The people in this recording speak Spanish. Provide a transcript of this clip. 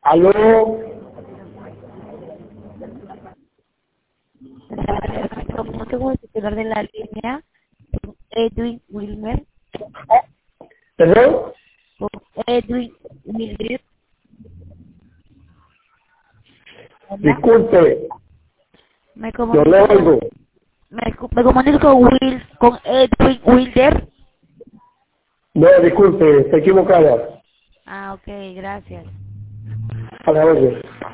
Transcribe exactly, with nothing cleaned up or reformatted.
Aló. ¿Cómo te voy a titular de la línea? Edwin Wilmer. ¿Perdón? Con Edwin Wilmer. Hola. Disculpe, Me yo le comunico con, oigo. me, co- me comunico con Will, con Edwin Wilder. No, disculpe, está equivocada. Ah, ok, gracias. A la orden.